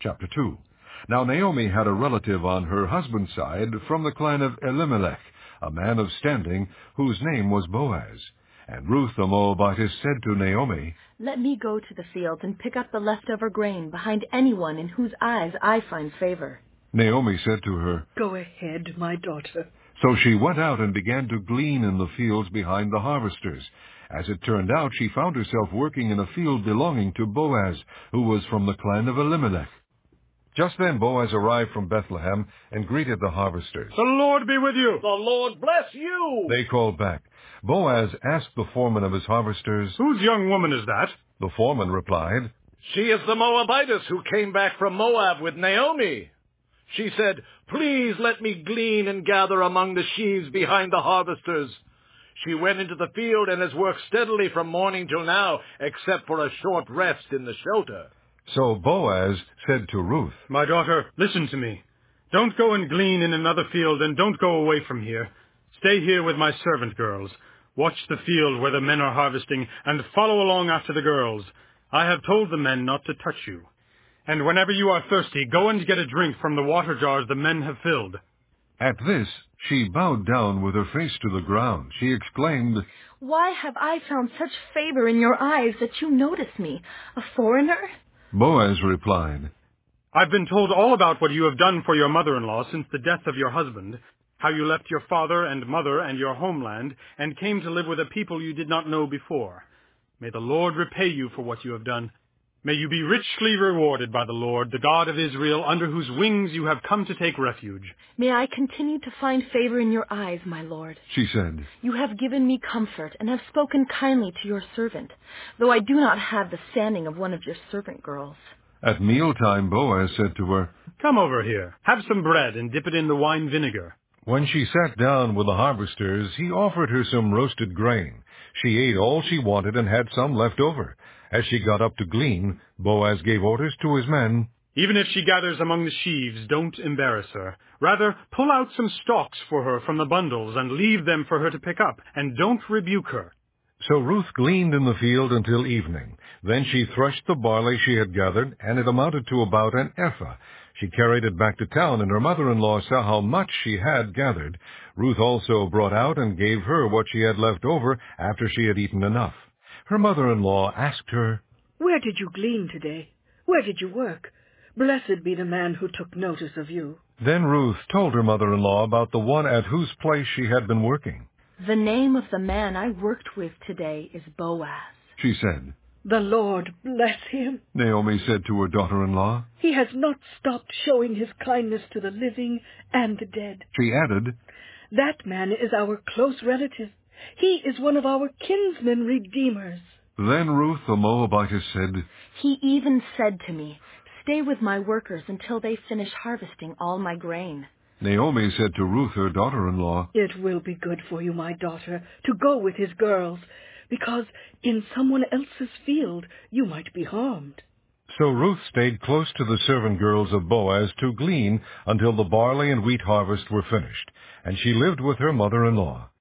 Chapter 2. Now Naomi had a relative on her husband's side from the clan of Elimelech, a man of standing, whose name was Boaz. And Ruth the Moabitess said to Naomi, "Let me go to the fields and pick up the leftover grain behind anyone in whose eyes I find favor." Naomi said to her, "Go ahead, my daughter." So she went out and began to glean in the fields behind the harvesters. As it turned out, she found herself working in a field belonging to Boaz, who was from the clan of Elimelech. Just then Boaz arrived from Bethlehem and greeted the harvesters. "The Lord be with you." "The Lord bless you." They called back. Boaz asked the foreman of his harvesters, "Whose young woman is that?" The foreman replied, "She is the Moabitess who came back from Moab with Naomi. She said, 'Please let me glean and gather among the sheaves behind the harvesters.' She went into the field and has worked steadily from morning till now, except for a short rest in the shelter." So Boaz said to Ruth, "My daughter, listen to me. Don't go and glean in another field, and don't go away from here. Stay here with my servant girls. Watch the field where the men are harvesting, and follow along after the girls. I have told the men not to touch you. And whenever you are thirsty, go and get a drink from the water jars the men have filled." At this she bowed down with her face to the ground. She exclaimed, "Why have I found such favor in your eyes that you notice me, a foreigner?" Boaz replied, "I've been told all about what you have done for your mother-in-law since the death of your husband, how you left your father and mother and your homeland, and came to live with a people you did not know before. May the Lord repay you for what you have done. May you be richly rewarded by the Lord, the God of Israel, under whose wings you have come to take refuge." "May I continue to find favor in your eyes, my lord. she said. You have given me comfort and have spoken kindly to your servant, though I do not have the standing of one of your servant girls." At mealtime Boaz said to her, "Come over here. Have some bread and dip it in the wine vinegar." When she sat down with the harvesters, he offered her some roasted grain. She ate all she wanted and had some left over. As she got up to glean, Boaz gave orders to his men, "Even if she gathers among the sheaves, don't embarrass her. Rather, pull out some stalks for her from the bundles and leave them for her to pick up, and don't rebuke her." So Ruth gleaned in the field until evening. Then she threshed the barley she had gathered, and it amounted to about an ephah. She carried it back to town, and her mother-in-law saw how much she had gathered. Ruth also brought out and gave her what she had left over after she had eaten enough. Her mother-in-law asked her, "Where did you glean today? Where did you work? Blessed be the man who took notice of you." Then Ruth told her mother-in-law about the one at whose place she had been working. "The name of the man I worked with today is Boaz." She said. "The Lord bless him. Naomi said to her daughter-in-law. He has not stopped showing his kindness to the living and the dead." She added, "That man is our close relative. He is one of our kinsmen redeemers." Then Ruth the Moabitess said, "He even said to me, 'Stay with my workers until they finish harvesting all my grain.'" Naomi said to Ruth, her daughter-in-law, "It will be good for you, my daughter, to go with his girls, because in someone else's field you might be harmed." So Ruth stayed close to the servant girls of Boaz to glean until the barley and wheat harvest were finished, and she lived with her mother-in-law.